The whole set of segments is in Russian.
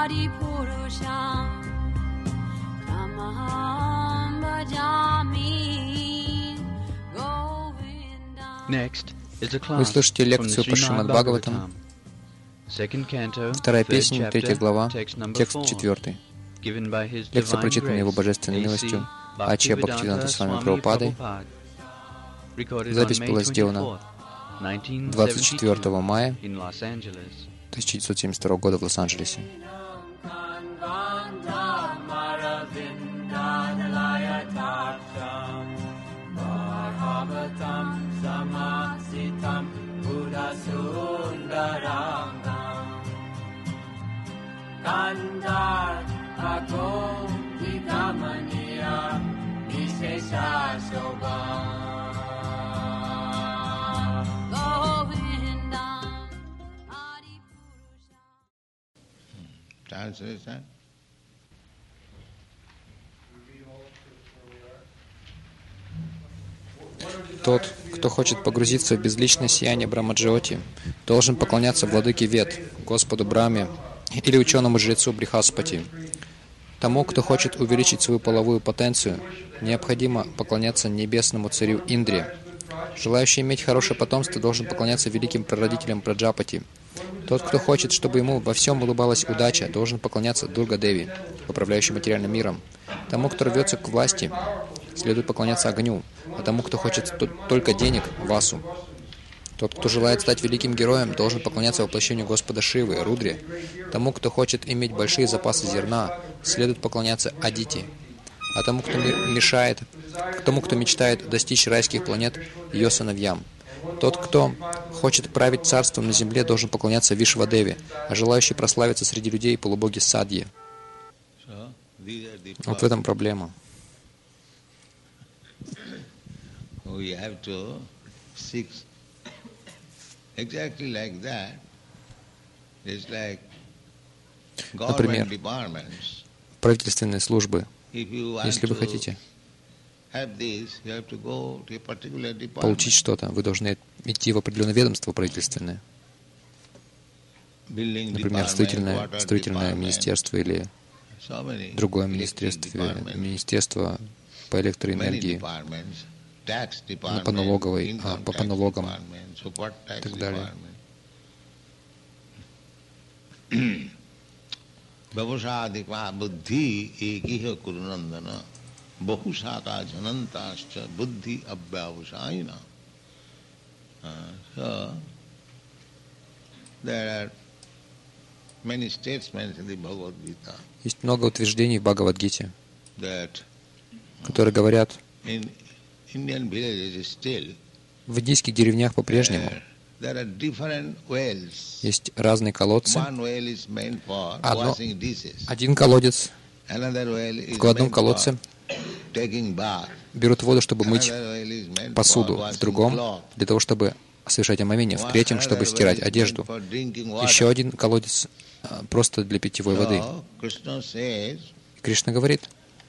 Вы слышите лекцию по Шримад Бхагаватам, 2 песня, 3 глава, текст 4. Лекция прочитана Его Божественной милостью Ачья Бхактивинода Свами Прабхупадой. Запись была сделана 24 мая 1972 года в Лос-Анджелесе. Translation. Тот, кто хочет погрузиться в безличное сияние Брахмаджоти, должен поклоняться владыке Вед, Господу Брахме или ученому-жрецу Брихаспати. Тому, кто хочет увеличить свою половую потенцию, необходимо поклоняться небесному царю Индре. Желающий иметь хорошее потомство должен поклоняться великим прародителям Праджапати. Тот, кто хочет, чтобы ему во всем улыбалась удача, должен поклоняться Дурга-деви, управляющей материальным миром. Тому, кто рвется к власти, следует поклоняться огню, а тому, кто хочет только денег, Васу. Тот, кто желает стать великим героем, должен поклоняться воплощению Господа Шивы, Рудре. Тому, кто хочет иметь большие запасы зерна, следует поклоняться Адити. А тому, кто мечтает достичь райских планет, ее сыновьям. Тот, кто хочет править царством на земле, должен поклоняться Вишвадеве, а желающий прославиться среди людей полубоги Садьи. Вот в этом проблема. Например, правительственные службы. Если вы хотите получить что-то, вы должны идти в определенное ведомство правительственное. Например, строительное министерство или другое министерство по электроэнергии, по налоговой, по налогам и так далее. Bhavasādhikvā buddhi ekiha kurunandana bahusākā janantāscha buddhi abhyavasāyina. So, there are many statements in the Bhagavad Gita. Есть много утверждений в Бхагавад-гите, которые говорят, в индийских деревнях по-прежнему есть разные колодцы. Один колодец, в одном колодце берут воду, чтобы мыть посуду, в другом для того, чтобы совершать омовение, в третьем, чтобы стирать одежду. Еще один колодец просто для питьевой воды. Кришна говорит,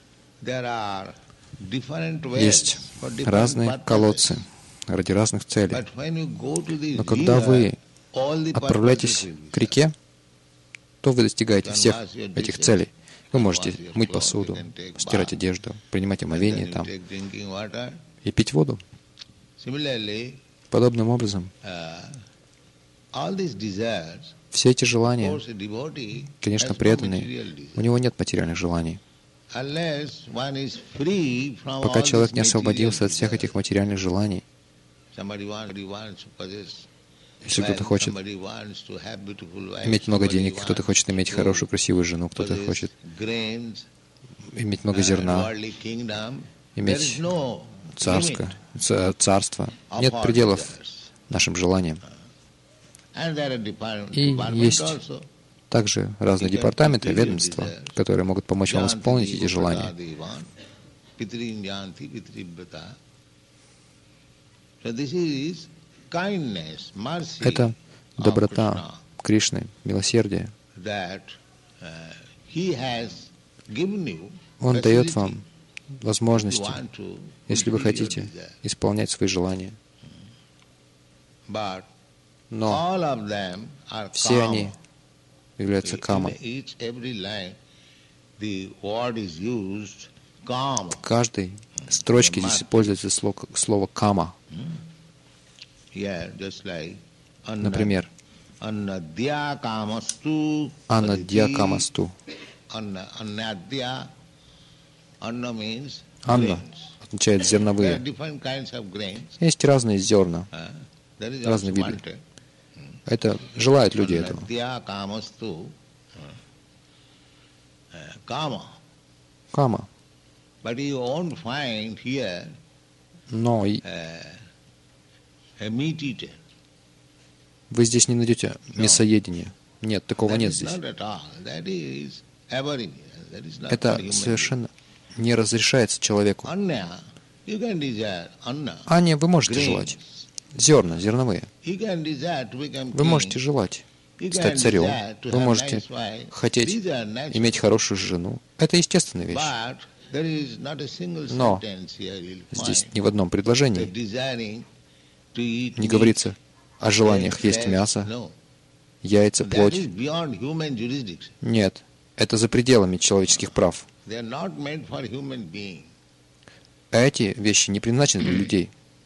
есть разные колодцы ради разных целей. Но когда вы отправляетесь к реке, то вы достигаете всех этих целей. Вы можете мыть посуду, стирать одежду, принимать омовение там и пить воду. Подобным образом, все эти желания, конечно, преданные, у него нет материальных желаний. Пока человек не освободился от всех этих материальных желаний, если кто-то хочет иметь много денег, кто-то хочет иметь хорошую, красивую жену, кто-то хочет иметь много зерна, иметь царство. Нет пределов нашим желаниям. И есть также разные департаменты, ведомства, которые могут помочь вам исполнить эти желания. Это доброта Кришны, милосердие. Он дает вам возможности, если вы хотите исполнять свои желания. Но все они является кама. В каждой строчке здесь используется слово кама. Например, Annadya kamastu. Анадья камасту. Annadya. Anna means Анна grains. означает There are зерновые. different kinds of grains. Есть разные зерна, That is разные also виды. wanted. Это желают люди этого. Annadya kamastu. Kama. Кама. But you won't find here Но a meat eater. вы здесь не найдете мясоедение. Нет, такого That нет is здесь. not at all. That is aberring. That is not for Это human совершенно не разрешается человеку. being. Anna, you can desire anna. Анне вы можете Grains. желать. Зерна, зерновые. You can desire to become Вы можете king. желать You стать can царем. desire to Вы have можете nice wife. хотеть These are natural. иметь хорошую жену. Это естественная вещь. But there is not a single Но sentence here you'll здесь find ни в одном that предложении desiring to eat не meat, говорится о желаниях egg, есть flesh. мясо, No. яйца, That плоть. is beyond human jurisdiction. Нет, это за пределами человеческих прав. They are not meant for human being. А эти вещи не предназначены для людей.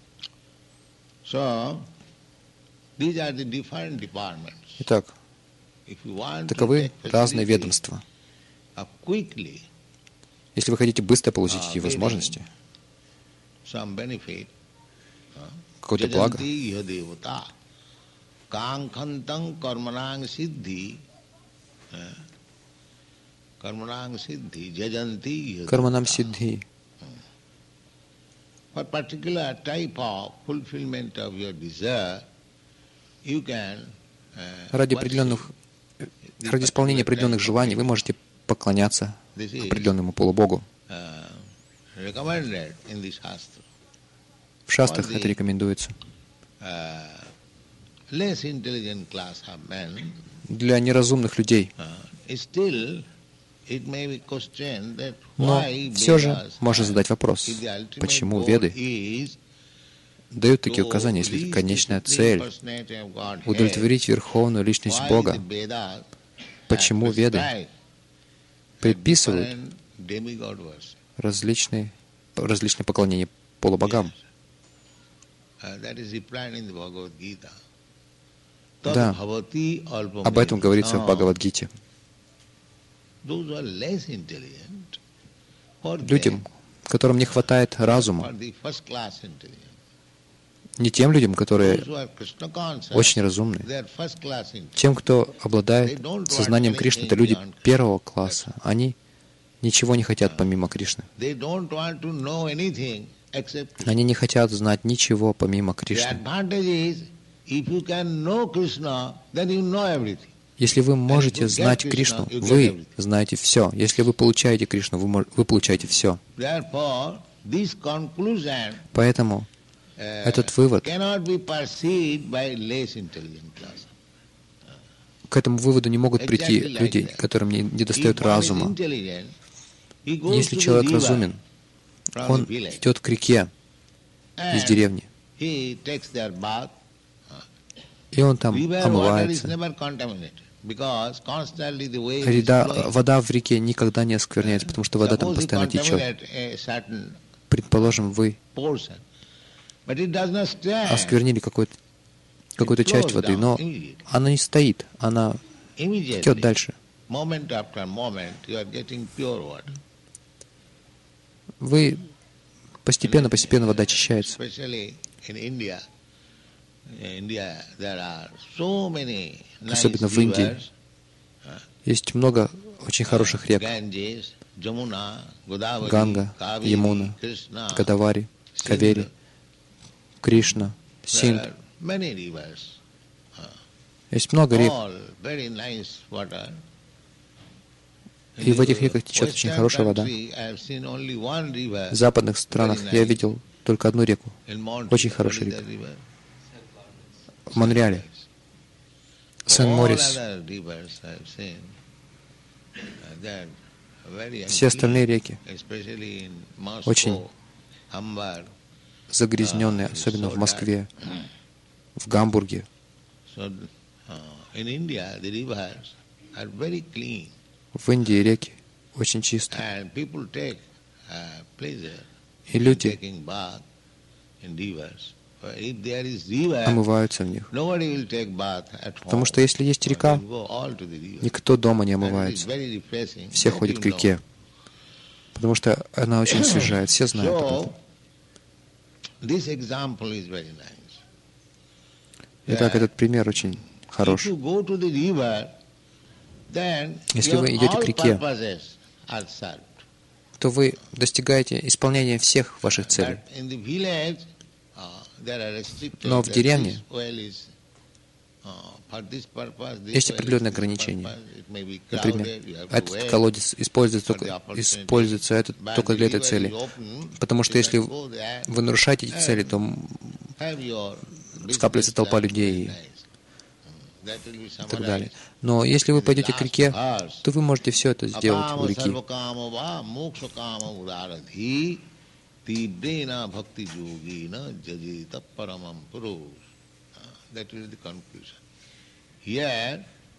So, these are the different departments. Итак, If you want to таковы take разные facility ведомства. of quickly Если вы хотите быстро получить эти возможности, some benefit, какое-то благо, jajanti iha devata, kankhantam karmanang siddhi, karmanang siddhi, jajanti iha карманам devata. сиддхи, For particular type of fulfillment of your desire, you can ради worship ради исполнения определенных желаний вы можете поклоняться This is определенному полубогу. recommended in the Shastra. В шастрах это рекомендуется. Less intelligent class of men, Для неразумных людей. still it may be questioned that Но why все же Vedas можно have, задать вопрос, if the ultimate почему goal Веды is дают такие to указания, если reach конечная the supreme цель personality of Godhead, — удовлетворить верховную личность why Бога? the Vedas Почему have Веды prescribed предписывают different demigod worship? различные поклонения полубогам? That is replied in the Bhagavad Gita. Да, Tadbhavati alpameti. об этом говорится в Бхагавад-гите. Those who are less intelligent, for them, Людям, которым не хватает for разума, the first class intelligence. не тем людям, которые Those who are Krishna conscious, очень разумны, they are first class intelligence. тем, кто обладает сознанием Кришны, это люди первого класса. Они ничего не хотят помимо Кришны. They don't want to know anything except Krishna. Они не хотят знать ничего помимо The Кришны. advantage is, if you can know Krishna, then you know everything. Если вы можете знать Кришну, вы знаете все. Если вы получаете Кришну, вы получаете все. Therefore, this conclusion Поэтому этот вывод, cannot be perceived by less intelligent class. к этому выводу не могут прийти люди, которым не достает разума. Если человек разумен, он идет к реке из деревни, и он там омывается. Вода в реке никогда не оскверняется, потому что вода там постоянно течет. Предположим, вы осквернили какую-то часть воды, но она не стоит, она течет дальше. Вы постепенно вода очищается. Особенно в Индии есть много очень хороших рек. Ганга, Ямуна, Годавари, Кавери, Кришна, Синд. Есть много рек. И в этих реках течет очень хорошая вода. В западных странах я видел только одну реку. Очень хорошая река. В Монреале. Сен-Морис. Все остальные реки очень загрязненные, особенно в Москве, в Гамбурге. are very clean. В Индии реки очень чистые. And people take pleasure И in люди taking bath in rivers. If there is river, омываются в них. nobody will take bath at home. Потому что если есть река, They go all to the river. никто дома не And it is омывается. very refreshing. Все That ходят you к реке. know. Потому что она очень освежает. Все знают об этом. So, this example is very nice. Итак, этот пример очень If хороший. you go to the river, then Если your вы идете all к реке, purposes are served. то вы достигаете исполнения всех ваших целей. But in the village, there are restricted. Но в деревне this well is, for this purpose, this есть well is определенные this ограничения. purpose. It may be Например, crowded, you have to этот wait колодец используется for the opportunity. используется этот But только the для этой river цели. is open, Потому что you если can go there, вы нарушаете эти цели, то have your скапливается business толпа done людей very nice. That will be и так далее. summarized. Но если вы пойдете к реке, Last verse. то вы можете все это сделать у Akama реки. sarvakama va moksha kama udaradhi tibrena bhakti yogina jajita paramam purush. That will be the conclusion. Here,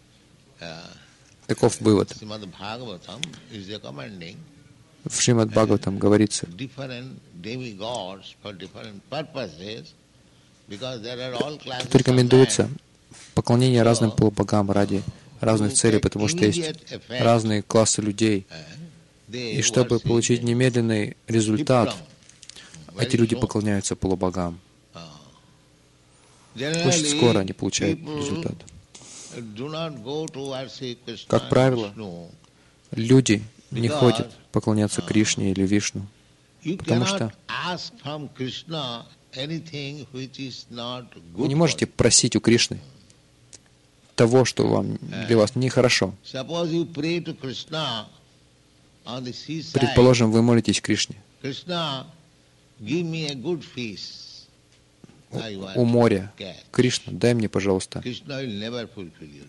Таков вывод. Srimad Bhagavatam is recommending В Шримад Бхагаватам говорится, different demigods for different purposes, because there are all classes тут of рекомендуется men. поклонение разным полубогам ради разных целей, потому что есть разные классы людей. They И чтобы worship получить немедленный результат, Very эти люди soon. поклоняются полубогам. Generally, Очень скоро они получают people результат. do not go to worship Krishna Как правило, and Vishnu. Люди не ходят поклоняться Кришне или Вишну, You потому cannot что ask from Krishna anything which is not вы good не for можете you. просить у Кришны того, что вам для вас нехорошо. Suppose you pray to Krishna on the seaside. Предположим, вы молитесь Кришне Krishna, give me a good fish. I want у моря. to catch. Кришна, дай мне, пожалуйста, Krishna will never fulfill you.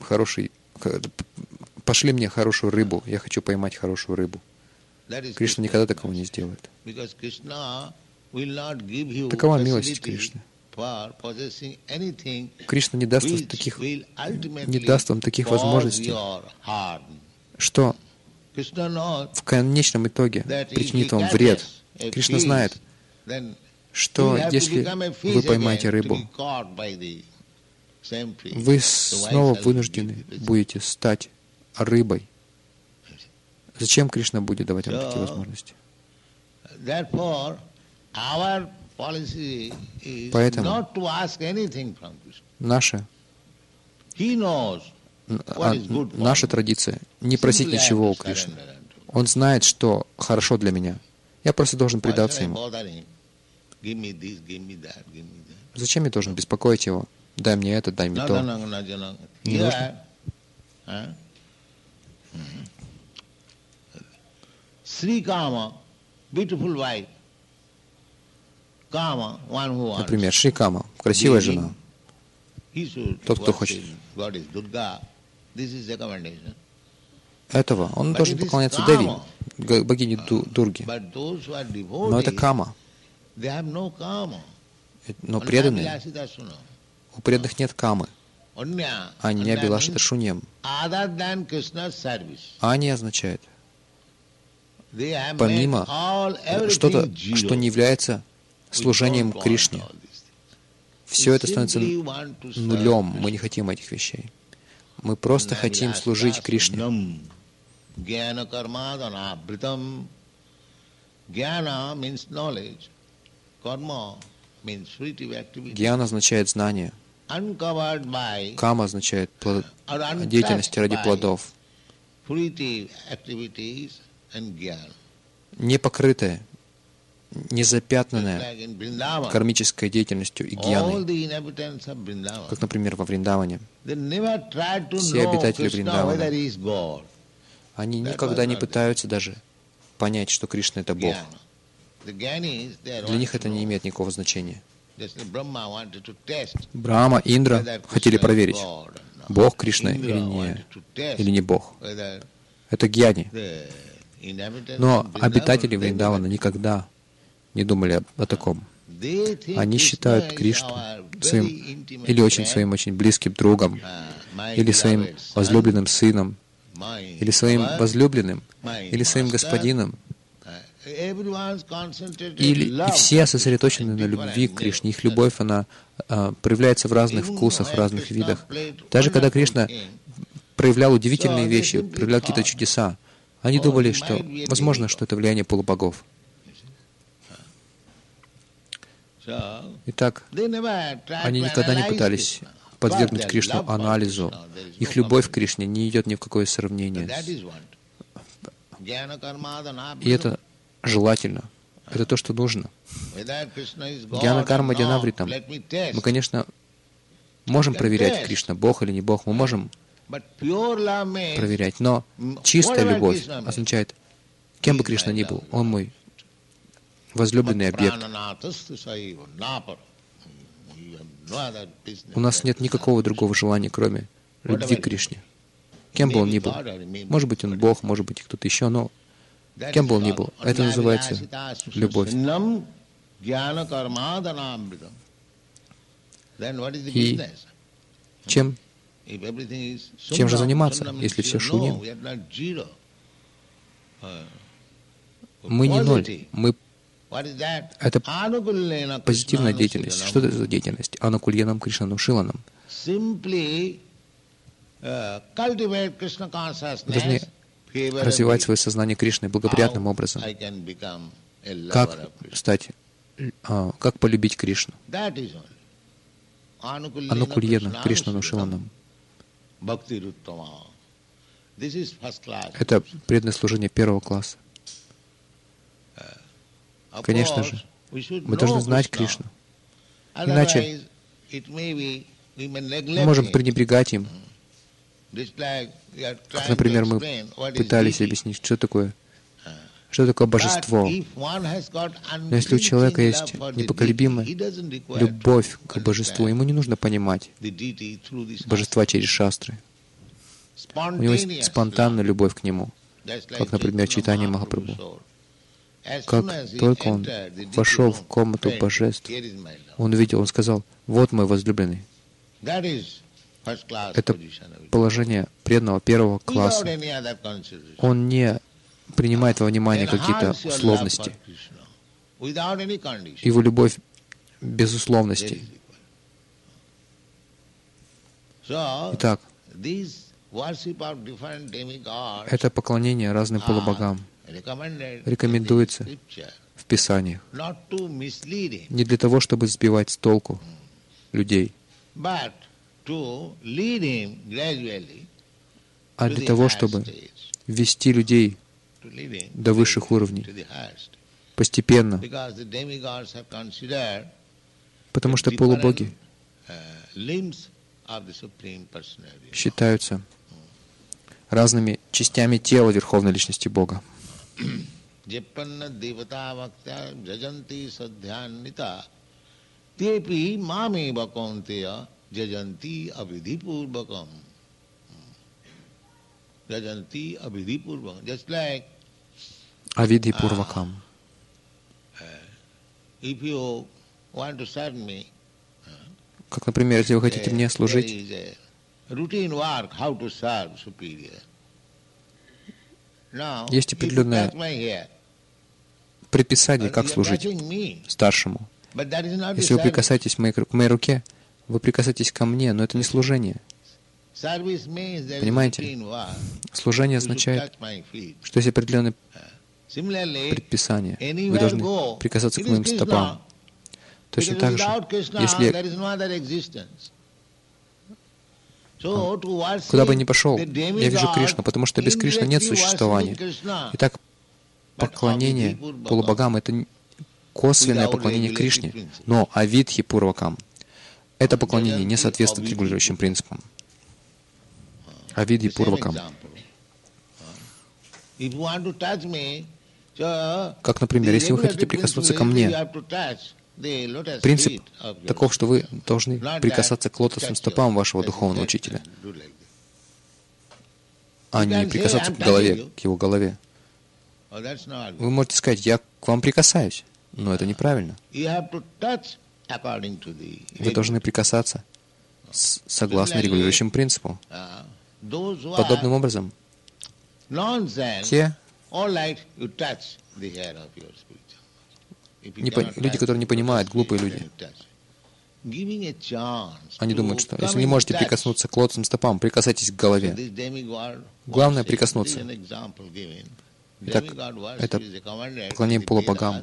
пошли мне хорошую рыбу. Я хочу поймать хорошую рыбу. That is Кришна Krishna's никогда такого mercy. не сделает. Because Krishna will not give you Такова милость facility Кришны. for possessing anything Кришна не даст вам which таких, will ultimately не даст вам таких cause возможностей, your harm. что Krishna knows в конечном итоге that if причинит he вам catches вред. a Кришна fish, знает, then что he'll have to если become a вы fish поймаете again to рыбу, be caught by the same fish. вы So why снова shall he вынуждены give you this? будете стать рыбой. Зачем Кришна будет давать вам такие возможности? Therefore, our policy is Поэтому not to ask anything from Krishna. Наша, He knows what is good for наша me. традиция не просить Simply I ничего have у to Кришны. surrender unto him. Он знает, что хорошо для меня. Я просто должен Why предаться should I ему. bother him? Give me this, give me that, give me that. Зачем я должен беспокоить его? Дай мне это, дай мне то. Не нужно. Sri Kama, beautiful wife. Kama, one who wants. Например, Шри Кама, красивая жена. He should Тот, кто worship хочет. Goddess Durga. This is recommendation. Этого он But должен it is поклоняться Kama. Деви, богине Дурги. But those who are Но это devotees, Кама. they have no Kama. Но преданные, Vilasita-suna. у преданных нет Камы. Anya. Аня Anya Билашита means Шуньям. other than Krishna's service. Ани означает They have made помимо everything что-то, zero. что не является We служением don't want Кришне. all these things. Все We это становится simply want to serve нулем. Мы Krishna. не хотим этих вещей. Мы просто хотим служить Кришне. Jnana karmadana vritam. Jnana means knowledge. Karma means fruitive activity. Гьяна означает знание. Uncovered by Кама означает or untouched деятельность ради by плодов. fruitive activities and jnana. Не покрытая, не запятнанная Like in Vrindavan, кармической деятельностью и all гьяной. the inhabitants of Vrindavan, Как, например, во Вриндаване. they never tried to Все know обитатели Krishna Вриндавана. whether he is God. Они никогда не пытаются даже понять, что Кришна — это Бог. Jnana. The Gyanis, they Для want них to это не know. имеет никакого значения. Just like Brahma wanted to test Брахма, Индра whether хотели Krishna is проверить, God or not. Бог Кришна Indra или не, wanted to test или не Бог. whether Это гьяни. the inhabitants Но of Vrindavan, обитатели they Вриндавана never- никогда не думали о таком. they think Они Krishna считают is Кришну our very своим intimate или очень friend, своим очень близким другом, my или своим beloved son, возлюбленным сыном, или своим возлюбленным, или своим господином, и все сосредоточены на любви к Кришне. Их любовь, она проявляется в разных вкусах, в разных видах. Даже когда Кришна проявлял удивительные вещи, проявлял какие-то чудеса, они думали, что, возможно, что это влияние полубогов. Итак, они никогда не пытались подвергнуть Кришну анализу. Их любовь к Кришне не идет ни в какое сравнение. И это желательно. Это то, что нужно. Гьяна карма дьянавритам. Мы, конечно, можем проверять, Кришна Бог или не Бог. Мы можем проверять. Но чистая любовь означает, кем бы Кришна ни был, Он мой возлюбленный объект. У нас нет никакого другого желания, кроме любви к Кришне. Кем бы он ни был. Может быть, он Бог, может быть, и кто-то еще, но кем бы он ни был, это называется любовь. И чем же заниматься, если все шуньям? Мы не ноль. Это позитивная деятельность. Что это за деятельность? Анукульянам Кришнанам Шиланам. Должны развивать свое сознание Кришны благоприятным образом. Как полюбить Кришну? Анукульяна Кришнану Шиланам. Это преданное служение первого класса. Конечно же, мы должны знать Кришну. Иначе мы можем пренебрегать им. Как, например, мы пытались объяснить, что такое божество. Но если у человека есть непоколебимая любовь к божеству, ему не нужно понимать божества через шастры. У него есть спонтанная любовь к нему, как, например, Чайтанья Махапрабху. Как только он вошел в комнату божеств, он увидел, он сказал: «Вот мой возлюбленный». Это положение преданного первого класса. Он не принимает во внимание какие-то условности. Его любовь без условностей. Итак, это поклонение разным полубогам рекомендуется в Писаниях не для того, чтобы сбивать с толку людей, а для того, чтобы ввести людей до высших уровней постепенно, потому что полубоги считаются разными частями тела Верховной Личности Бога. Авидхи Пурвакам. Как, например, если вы хотите мне служить, есть определенное предписание, как служить старшему. Если вы прикасаетесь к моей руке, вы прикасаетесь ко мне, но это не служение. Понимаете? Служение означает, что есть определенное предписание. Вы должны прикасаться к моим стопам. Точно так же, если куда бы ни пошел, я вижу Кришну, потому что без Кришны нет существования. Итак, поклонение полубогам — это косвенное поклонение Кришне, но авидхи Пурвакам — это поклонение не соответствует регулирующим принципам. Авидхи Пурвакам. Как, например, если вы хотите прикоснуться ко мне, принцип таков, что вы должны прикасаться к лотосным стопам вашего духовного учителя, а не прикасаться к голове, к его голове. Вы можете сказать: «Я к вам прикасаюсь», но это неправильно. Вы должны прикасаться согласно регулирующему принципу. Подобным образом, Те, люди, люди, которые не понимают, глупые люди, они думают, что если не можете прикоснуться к лотосным стопам, прикасайтесь к голове. Главное — прикоснуться. Итак, это поклонение полубогам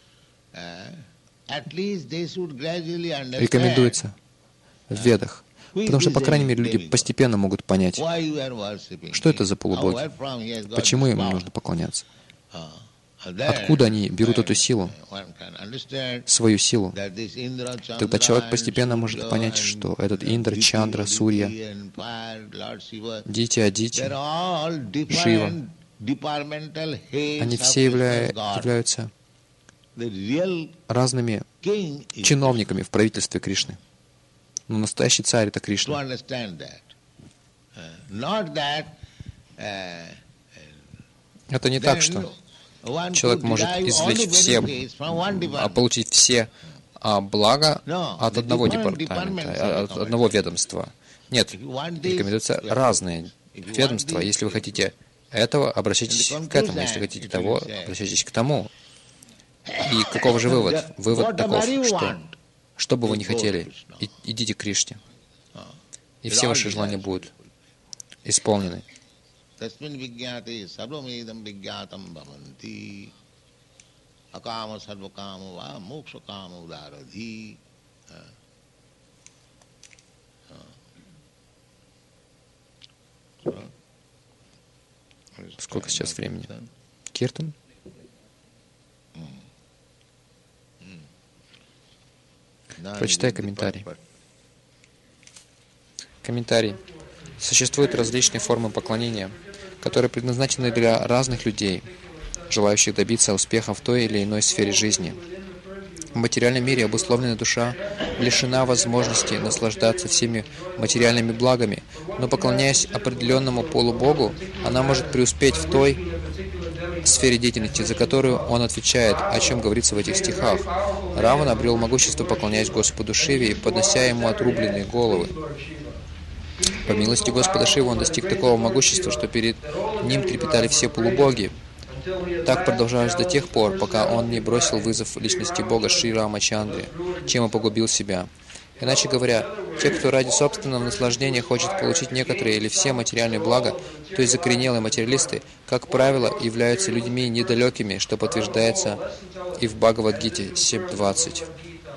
рекомендуется в Ведах, потому что, по крайней мере, люди постепенно могут понять, что это за полубоги, почему им нужно поклоняться, откуда они берут эту силу, свою силу. Тогда человек постепенно может понять, что этот Индра, Чандра, Сурья, Дити, Адити, Шива, они все являются разными чиновниками в правительстве Кришны. Но настоящий царь — это Кришна. Это не так, что человек может извлечь все, получить все блага от одного департамента, от одного ведомства. Нет, рекомендуются разные ведомства. Если вы хотите этого, обращайтесь к этому. Если хотите того, обращайтесь к тому. И каков же вывод? Вывод таков, что бы вы ни хотели, идите к Кришне. И все ваши желания будут исполнены. Сколько сейчас времени? Киртан? Прочитай комментарий. Комментарий. Существуют различные формы поклонения, которые предназначены для разных людей, желающих добиться успеха в той или иной сфере жизни. В материальном мире обусловленная душа лишена возможности наслаждаться всеми материальными благами, но, поклоняясь определенному полубогу, она может преуспеть в той сфере деятельности, за которую он отвечает, о чем говорится в этих стихах. Равана обрел могущество, поклоняясь Господу Шиве и поднося ему отрубленные головы. По милости Господа Шивы он достиг такого могущества, что перед ним трепетали все полубоги. Так продолжалось до тех пор, пока он не бросил вызов личности Бога Шри Рамачандре, чем и погубил себя. Иначе говоря, те, кто ради собственного наслаждения хочет получить некоторые или все материальные блага, то есть закоренелые материалисты, как правило, являются людьми недалекими, что подтверждается и в Бхагавад-гите 7.20.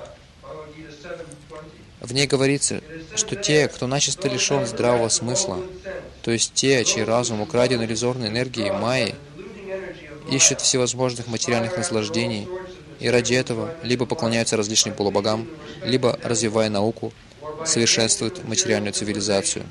В ней говорится, что те, кто начисто лишен здравого смысла, то есть те, чей разум украден иллюзорной энергией майи, ищут всевозможных материальных наслаждений, и ради этого либо поклоняются различным полубогам, либо, развивая науку, совершенствуют материальную цивилизацию.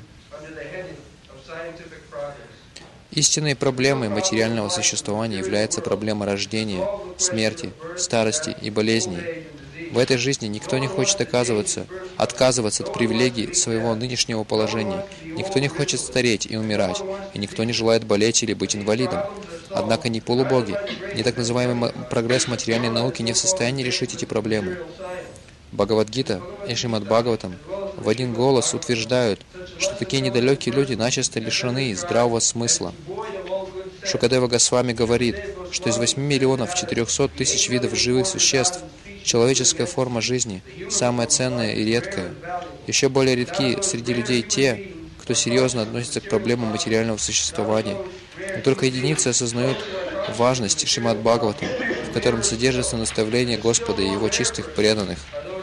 Истинной проблемой материального существования является проблема рождения, смерти, старости и болезней. В этой жизни никто не хочет отказываться от привилегий своего нынешнего положения, никто не хочет стареть и умирать, и никто не желает болеть или быть инвалидом. Однако ни полубоги, ни так называемый прогресс материальной науки не в состоянии решить эти проблемы. Бхагавад-гита и Шримад Бхагаватам в один голос утверждают, что такие недалекие люди начисто лишены здравого смысла. Шукадева Госвами говорит, что из 8 миллионов 400 тысяч видов живых существ человеческая форма жизни самая ценная и редкая. Еще более редки среди людей те, кто серьезно относится к проблемам материального существования. Но только единицы осознают важность Шримад Бхагаватам, в котором содержится наставление Господа и Его чистых преданных.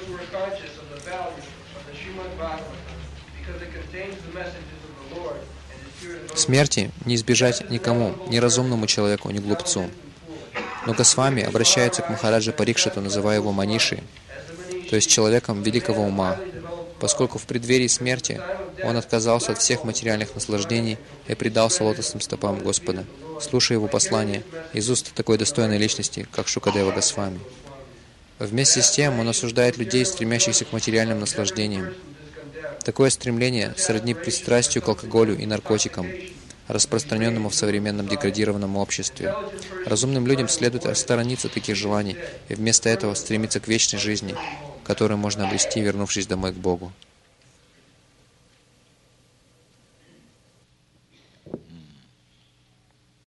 Смерти не избежать никому, ни разумному человеку, ни глупцу. Но Госвами обращается к Махараджа Парикшиту, называя его Маниши, то есть человеком великого ума, поскольку в преддверии смерти он отказался от всех материальных наслаждений и предался лотосным стопам Господа, слушая его послание из уст такой достойной личности, как Шукадева Госвами. Вместе с тем он осуждает людей, стремящихся к материальным наслаждениям. Такое стремление сродни пристрастию к алкоголю и наркотикам, распространенному в современном деградированном обществе. Разумным людям следует отсторониться от таких желаний и вместо этого стремиться к вечной жизни, которую можно обрести, вернувшись домой к Богу.